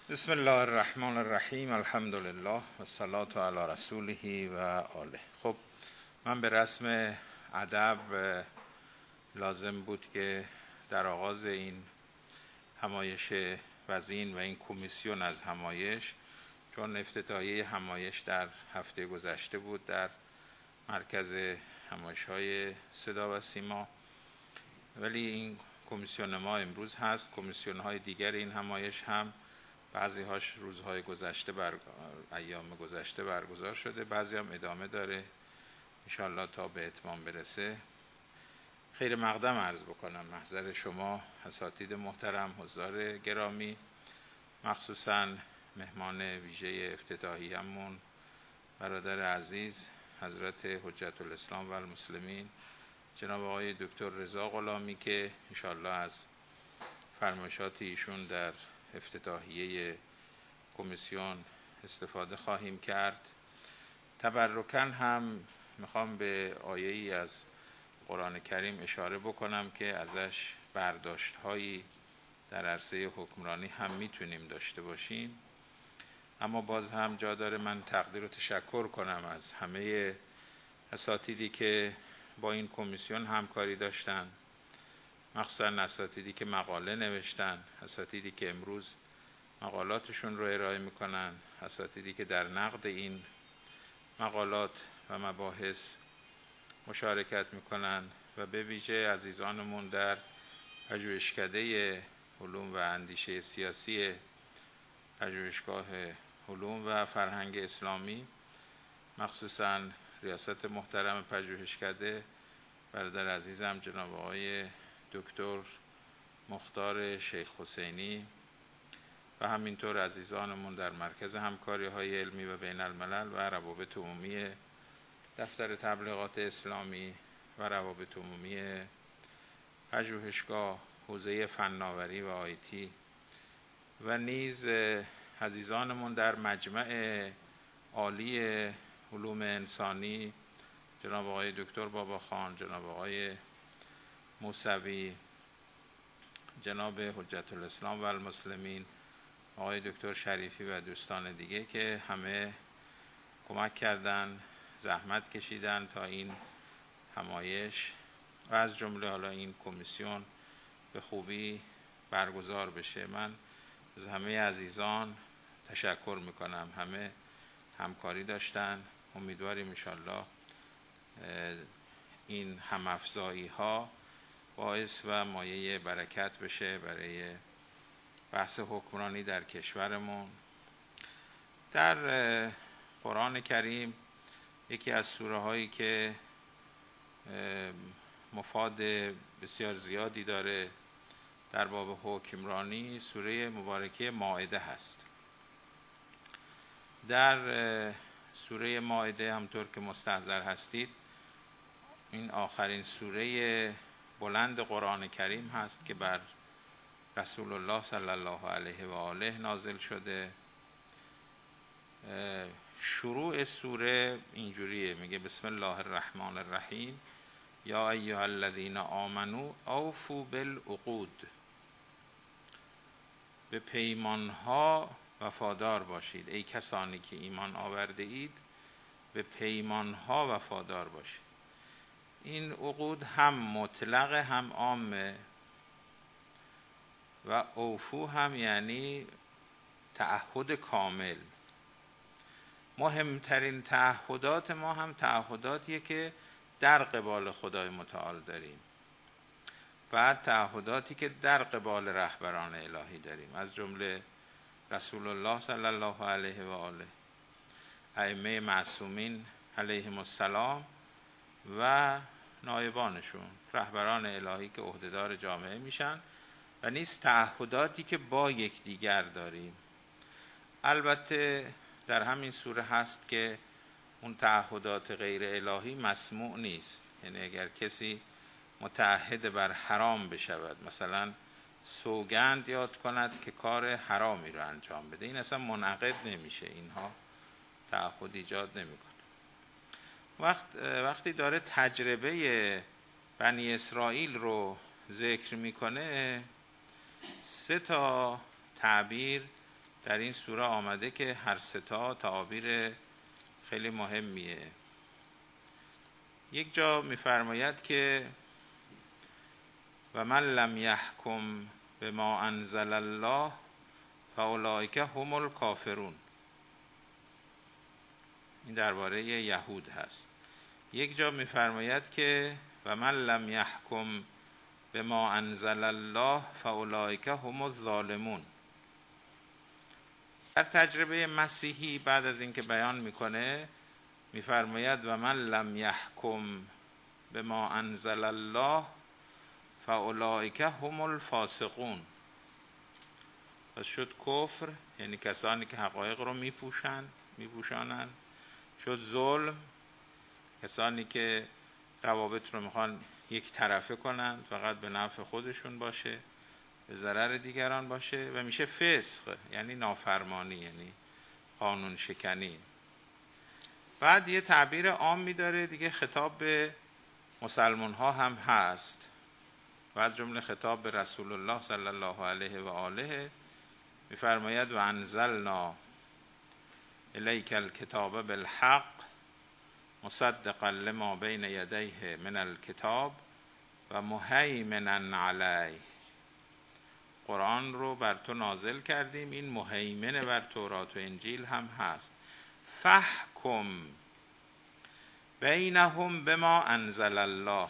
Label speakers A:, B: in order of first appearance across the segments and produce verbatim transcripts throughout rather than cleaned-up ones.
A: بسم الله الرحمن الرحیم. الحمد لله و الصلاة علی رسوله و آله. خب من به رسم ادب لازم بود که در آغاز این همایش وزین و این کمیسیون از همایش، چون افتتاحیه همایش در هفته گذشته بود در مرکز همایش های صدا و سیما، ولی این کمیسیون ما امروز هست. کمیسیون های دیگر این همایش هم بعضی هاش روزهای گذشته بر ایام گذشته برگزار شده، بعضی هم ادامه داره انشاءالله تا به اتمام برسه. خیر مقدم عرض بکنم محضر شما اساتید محترم، حضار گرامی، مخصوصا مهمان ویژه افتتاحیه‌مون برادر عزیز حضرت حجت الاسلام و المسلمین جناب آقای دکتر رضا غلامی که انشاءالله از فرمایشات ایشون در افتتاحیه کمیسیون استفاده خواهیم کرد. تبرکاً هم میخوام به آیه‌ای از قرآن کریم اشاره بکنم که ازش برداشت‌هایی در عرصه حکمرانی هم میتونیم داشته باشیم، اما باز هم جا داره من تقدیر و تشکر کنم از همه اساتیدی که با این کمیسیون همکاری داشتن، مخصوصا اساتیدی که مقاله نوشتن، اساتیدی که امروز مقالاتشون رو ارائه میکنن، اساتیدی که در نقد این مقالات و مباحث مشارکت میکنن و به ویژه عزیزانمون در پژوهشکده علوم و اندیشه سیاسی پژوهشگاه علوم و فرهنگ اسلامی، مخصوصا ریاست محترم پژوهشکده برادر عزیزم جناب آقای دکتر مختار شیخ حسینی و همینطور عزیزانمون در مرکز همکاری های علمی و بین الملل و روابط عمومی دفتر تبلیغات اسلامی و روابط عمومی پژوهشگاه حوزه فناوری و آیتی و نیز عزیزانمون در مجمع عالی علوم انسانی جناب آقای دکتر باباخان، جناب آقای موسوی، جناب حجت الاسلام و المسلمین، آقای دکتر شریفی و دوستان دیگه که همه کمک کردن، زحمت کشیدن تا این همایش و از جمله حالا این کمیسیون به خوبی برگزار بشه. من از همه عزیزان تشکر میکنم، همه همکاری داشتن. امیدواریم انشالله این همافزایی ها باعث و مایه برکت بشه برای بحث حکمرانی در کشورمون. در قرآن کریم یکی از سوره هایی که مفاد بسیار زیادی داره در باب حکمرانی سوره مبارکه مائده هست. در سوره مائده همطور که مستحضر هستید این آخرین سوره بلند قرآن کریم هست که بر رسول الله صلی الله علیه و آله نازل شده. شروع سوره اینجوریه، میگه بسم الله الرحمن الرحیم یا ایها الذین آمنوا اوفوا بالعقود، به پیمانها وفادار باشید. ای کسانی که ایمان آورده اید به پیمانها وفادار باشید. این عقود هم مطلق هم عامه و اوفو هم یعنی تعهد کامل. مهمترین تعهدات ما هم تعهداتیه که در قبال خدای متعال داریم، بعد تعهداتی که در قبال رهبران الهی داریم، از جمله رسول الله صلی الله علیه و آله، ائمه معصومین علیهم السلام و نایبانشون، رهبران الهی که عهدهدار جامعه میشن، و نیز تعهداتی که با یکدیگر داریم. البته در همین سوره هست که اون تعهدات غیر الهی مسموع نیست، یعنی اگر کسی متعهد بر حرام بشود، مثلا سوگند یاد کند که کار حرامی رو انجام بده، این اصلا منعقد نمیشه، اینها تعهد ایجاد نمیکنه. وقت وقتی داره تجربه بنی اسرائیل رو ذکر میکنه سه تا تعبیر در این سوره آمده که هر سه تا تعابیر خیلی مهمیه. یک جا می‌فرماید که و من لم یحکم بما انزل الله فاولئک هم الکافرون. این درباره یهود هست. یک جا می‌فرماید که و من لم یحکم بما انزل الله فاولئک هم الظالمون. در تجربه مسیحی بعد از اینکه بیان میکنه میفرماید و من لم یحکم بما انزل الله فاولئک هم الفاسقون. پس شد کفر، یعنی کسانی که حقایق رو میپوشن میپوشانن. شد ظلم، کسانی که روابط رو میخوان یک طرفه کنن، فقط به نفع خودشون باشه، به ضرر دیگران باشه. و میشه فسق، یعنی نافرمانی، یعنی قانون شکنی. بعد یه تعبیر عامی داره دیگه، خطاب به مسلمان ها هم هست، بعد جمله خطاب به رسول الله صلی الله علیه و آله. میفرماید و انزلنا الیک الکتاب بالحق مصدقا لما بین یدیه من الکتاب و مهیمنا علیه. قرآن رو بر تو نازل کردیم، این مهیمن بر تورات و انجیل هم هست. فحکم بینهم بما انزل الله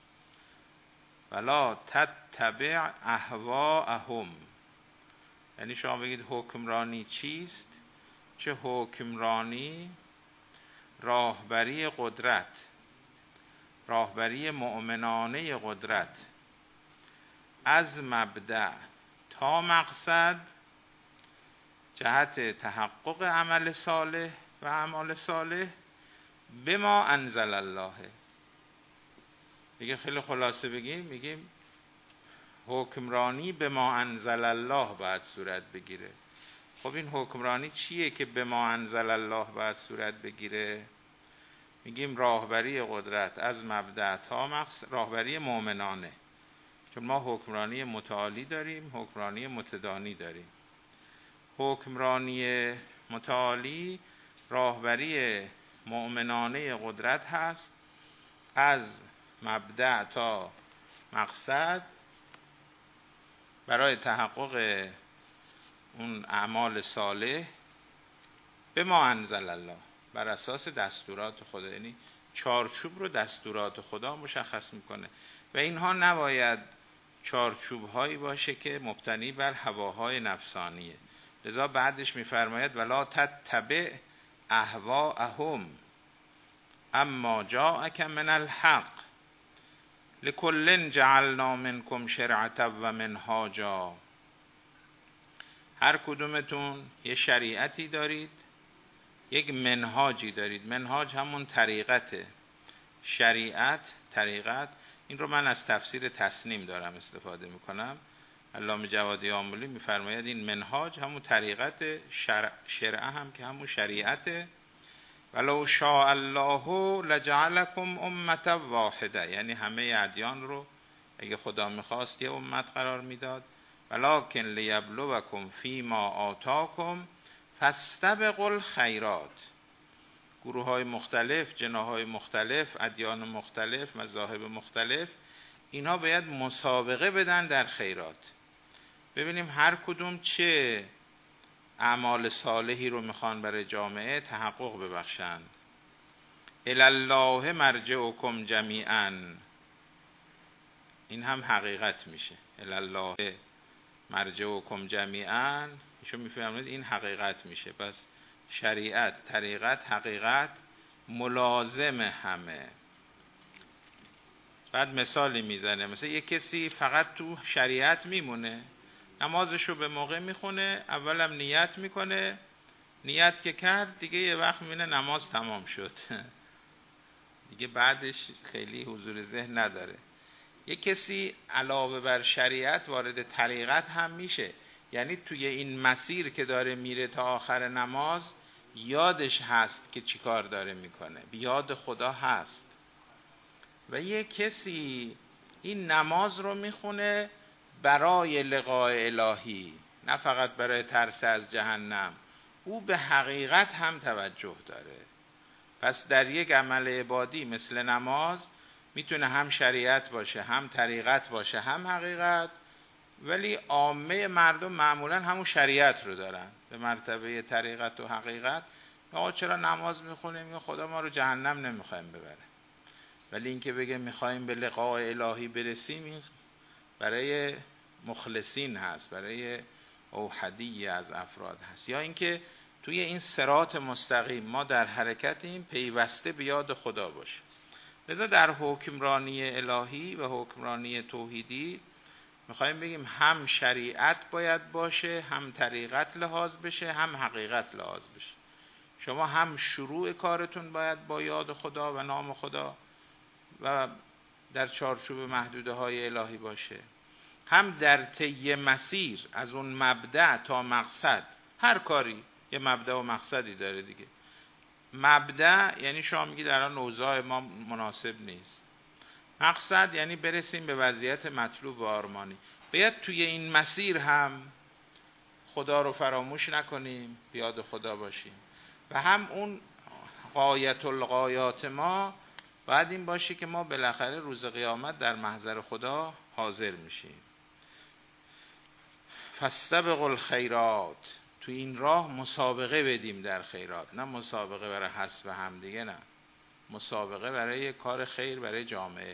A: ولا تتبع اهواءهم. یعنی شما بگید حکمرانی چیست؟ چه حکمرانی؟ راهبری قدرت، راهبری مؤمنانه قدرت، از مبدأ تا مقصد، جهت تحقق عمل صالح و اعمال صالح، به ما انزل الله. دیگه خیلی خلاصه بگیم، میگیم حکمرانی به ما انزل الله باید صورت بگیره. خب این حکمرانی چیه که به ما انزل الله باید صورت بگیره؟ میگیم راهبری قدرت از مبدأ تا مقصد، راهبری مؤمنانه. چون ما حکمرانی متعالی داریم، حکمرانی متدانی داریم. حکمرانی متعالی راهبری مؤمنانه قدرت هست، از مبدأ تا مقصد، برای تحقق اون اعمال صالح به ما انزل الله، بر اساس دستورات خدا. یعنی چارچوب رو دستورات خدا مشخص میکنه و اینها نباید چارچوب هایی باشه که مبتنی بر هواهای نفسانیه. لذا بعدش میفرماید ولا تتبع اهواءهم اما جاءک من الحق لکل جعلنا منکم شرعة و منهاجا. هر کدومتون یه شریعتی دارید، یک منهاجی دارید. منهاج همون طریقته، شریعت، طریقت. این رو من از تفسیر تسنیم دارم استفاده میکنم. علامه جوادی آملی میفرماید این منهاج همون طریقت، شرع، شرعه هم که همون شریعته. ولو شاء الله لجعلکم امة واحده، یعنی همه ادیان رو اگه خدا میخواست یه امت قرار میداد. ولکن لیبلوکم فیما آتاکم فاستبقوا الخیرات. گروه های مختلف، جناهای مختلف، ادیان مختلف، مذاهب مختلف، اینها باید مسابقه بدن در خیرات. ببینیم هر کدوم چه اعمال صالحی رو میخوان برای جامعه تحقق ببخشن. الالله مرجعکم جمیعا، این هم حقیقت میشه. الالله مرجعکم جمیعا، ایشون میفهمید این حقیقت میشه. پس شریعت، طریقت، حقیقت ملازم همه. بعد مثالی میزنه، مثلا یک کسی فقط تو شریعت میمونه، نمازشو به موقع میخونه، اولم نیت میکنه، نیت که کرد دیگه یه وقت میبینه نماز تمام شد دیگه بعدش خیلی حضور ذهن نداره. یک کسی علاوه بر شریعت وارد طریقت هم میشه، یعنی توی این مسیر که داره میره تا آخر نماز یادش هست که چی کار داره میکنه، بیاد خدا هست. و یک کسی این نماز رو میخونه برای لقاء الهی، نه فقط برای ترس از جهنم، او به حقیقت هم توجه داره. پس در یک عمل عبادی مثل نماز میتونه هم شریعت باشه، هم طریقت باشه، هم حقیقت، ولی عامه مردم معمولا همون شریعت رو دارن به مرتبه طریقت و حقیقت. آقا چرا نماز میخونیم؟ یا خدا ما رو جهنم نمیخوایم ببره. ولی اینکه بگه میخوایم به لقاء الهی برسیم، این برای مخلصین هست، برای اوحدی از افراد هست. یا اینکه توی این صراط مستقیم ما در حرکتیم، پیوسته به یاد خدا باشه. لذا در حکمرانی الهی و حکمرانی توحیدی میخوایم بگیم هم شریعت باید باشه، هم طریقت لحاظ بشه، هم حقیقت لحاظ بشه. شما هم شروع کارتون باید با یاد خدا و نام خدا و در چارچوب محدوده های الهی باشه، هم در طی مسیر از اون مبدأ تا مقصد. هر کاری یه مبدأ و مقصدی داره دیگه. مبدأ یعنی شما میگید الان اوضاع ما مناسب نیست. مقصد یعنی برسیم به وضعیت مطلوب و آرمانی. باید توی این مسیر هم خدا رو فراموش نکنیم، یاد خدا باشیم. و هم اون غایت الغایات ما باید این باشه که ما بالاخره روز قیامت در محضر خدا حاضر میشیم. فاستبقوا الخیرات، تو این راه مسابقه بدیم در خیرات، نه مسابقه برای حسب هم دیگه، نه، مسابقه برای کار خیر برای جامعه.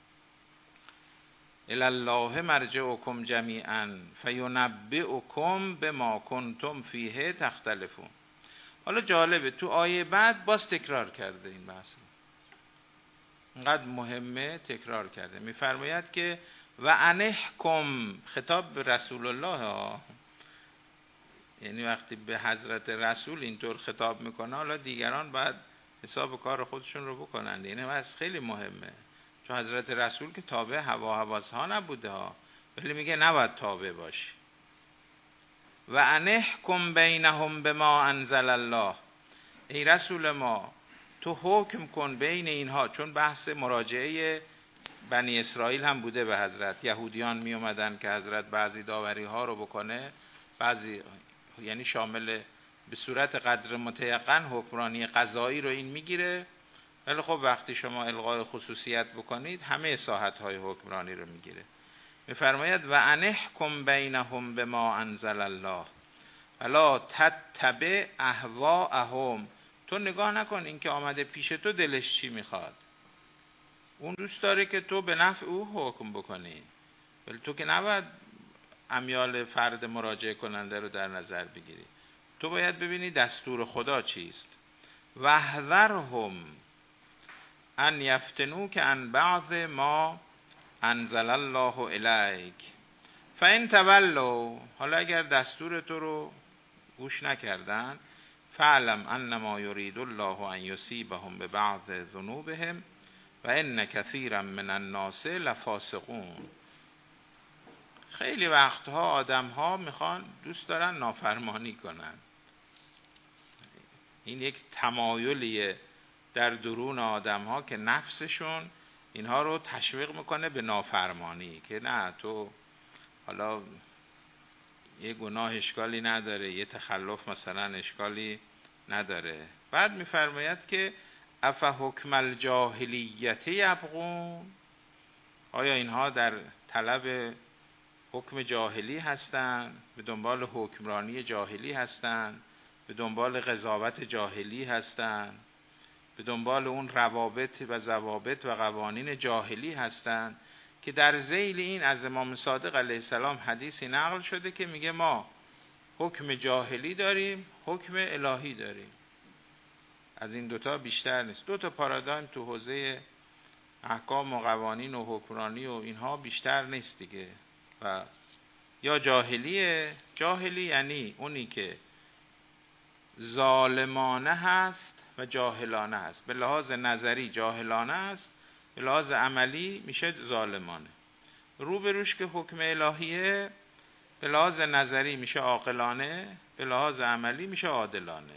A: الی الله مرجعکم جمیعا فینبئکم بما کنتم فیه تختلفون. حالا جالبه تو آیه بعد باز تکرار کرده این بحث، اینقدر مهمه تکرار کرده. میفرماید که و انحکم، خطاب به رسول الله ها، یعنی وقتی به حضرت رسول اینطور خطاب میکنه، حالا دیگران باید حساب کار خودشون رو بکنند. یعنی بس خیلی مهمه، چون حضرت رسول که تابع هوا هواس ها نبوده ها، ولی میگه نباید تابع باشی. و انحکم بینهم بما انزل الله، ای رسول ما تو حکم کن بین اینها. چون بحث مراجعه بنی اسرائیل هم بوده به حضرت. یهودیان می اومدن که حضرت بعضی داوری ها رو بکنه، بعضی یعنی شامل به صورت قدر متیقن حکمرانی قضایی رو این میگیره، ولی خب وقتی شما الغای خصوصیت بکنید همه ساحت های حکمرانی رو میگیره. میفرماید و انحکم بینهم بما انزل الله ولا تتبع اهواءهم. تو نگاه نکن این که آمده پیش تو دلش چی میخواد، اون دوست داره که تو به نفع او حکم بکنی، ولی تو که نباید امیال فرد مراجعه کننده رو در نظر بگیری. تو باید ببینی دستور خدا چیست. واحذرهم ان یفتنوک عن بعض ما انزل الله الیک فان تولوا. حالا اگر دستور تو رو گوش نکردن، فعلم انما یرید الله ان یصیبهم ببعض ذنوبهم و ان کثیرا من الناس لفاسقون. خیلی وقتها آدم ها میخوان دوست دارن نافرمانی کنن. این یک تمایلیه در درون آدم ها که نفسشون اینها رو تشویق میکنه به نافرمانی، که نه تو حالا یه گناه اشکالی نداره، یه تخلف مثلا اشکالی نداره. بعد میفرماید که افا حکم الجاهلیت یبغون، آیا اینها در طلب حکم جاهلی هستند، به دنبال حکمرانی جاهلی هستند، به دنبال قضاوت جاهلی هستند، به دنبال اون روابط و ضوابط و قوانین جاهلی هستند که در ذیل این از امام صادق علیه السلام حدیثی نقل شده که میگه ما حکم جاهلی داریم، حکم الهی داریم. از این دوتا بیشتر نیست. دوتا پارادایم تو حوزه احکام و قوانین و حکمرانی و اینها بیشتر نیست دیگه. و یا جاهلیه، جاهلی یعنی اونی که ظالمانه هست و جاهلانه هست. به لحاظ نظری جاهلانه هست، به لحاظ عملی میشه ظالمانه. روبروش که حکم الهیه، به لحاظ نظری میشه عاقلانه، به لحاظ عملی میشه عادلانه.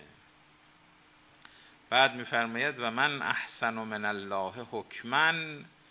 A: بعد میفرماید و من احسن من الله حکما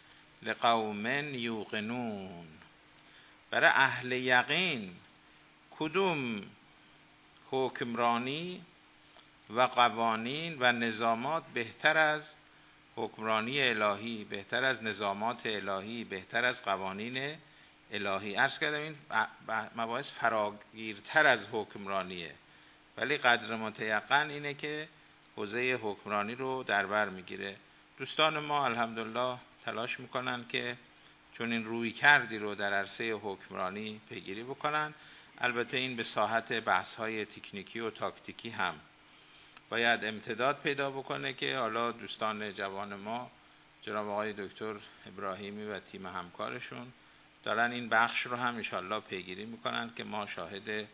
A: لقوم یوقنون. برای اهل یقین کدوم حکمرانی و قوانین و نظامات بهتر از حکمرانی الهی، بهتر از نظامات الهی، بهتر از قوانین الهی. عرض کردم این مباحث فراگیرتر از حکمرانیه، ولی قدر متیقن اینه که حوزه حکمرانی رو در بر میگیره. دوستان ما الحمدلله تلاش میکنن که چون این روی کردی رو در عرصه حکمرانی پیگیری بکنن. البته این به ساحت بحث های تکنیکی و تاکتیکی هم باید امتداد پیدا بکنه که حالا دوستان جوان ما جناب آقای دکتر ابراهیمی و تیم همکارشون دارن این بخش رو هم انشالله پیگیری میکنن که ما شاهد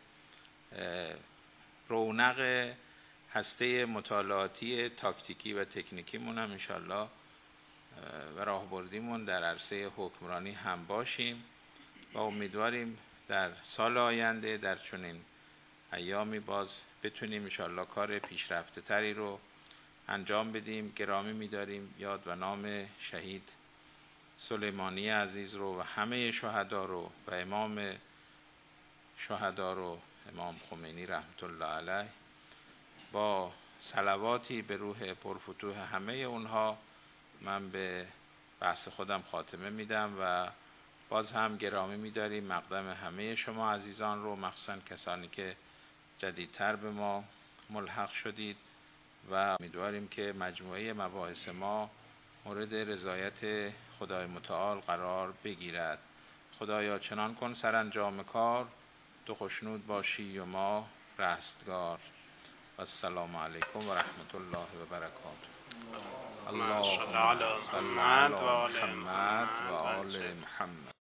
A: رونق هسته مطالعاتی تاکتیکی و تکنیکیمون هم انشالله و راهبردیمون در عرصه حکمرانی هم باشیم و امیدواریم در سال آینده در چنین ایامی باز بتونیم انشالله کار پیشرفته تری رو انجام بدیم. گرامی می‌داریم یاد و نام شهید سلیمانی عزیز رو و همه شهدا رو و امام شهدا رو امام خمینی رحمت الله علیه، با صلواتی به روح پرفتوح همه اونها من به بحث خودم خاتمه میدم و باز هم گرامی می‌داریم مقدم همه شما عزیزان رو، مخصوصا کسانی که جدیدتر به ما ملحق شدید و امیدواریم که مجموعه مباحث ما مورد رضایت خدای متعال قرار بگیرد. خدایا چنان کن سرانجام کار، تو خوشنود باشی و ما رستگار. و السلام علیکم و رحمت الله و برکاته. اللهم صل علی محمد و آل محمد.